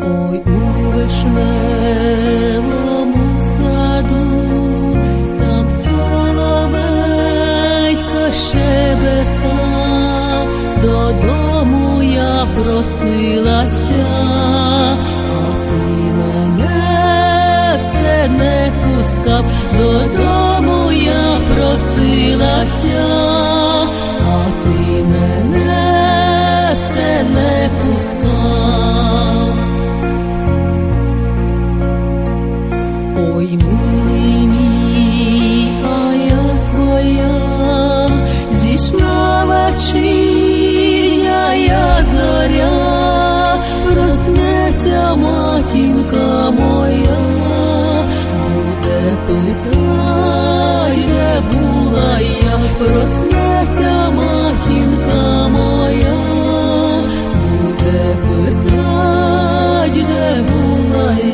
Ой, у вишневому саду, там соловейка щебетав, додому я просилася, а ти мене все не пускав. Додому я просилася, а ти мене все не пускав. Ой, милий мій, а я твоя, зійшла вечірня зоря, проснеться матінка моя, буде питать, де була я, проснеться матінка моя, буде питать, де була я.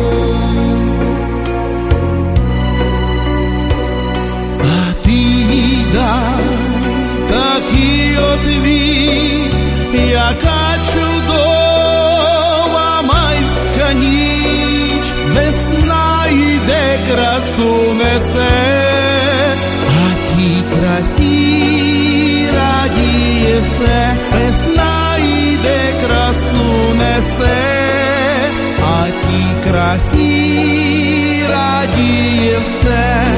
Такий отвіт, яка чудова майська ніч, весна йде, красу несе, а тій красі радіє все. Весна йде, красу несе, а тій красі радіє все.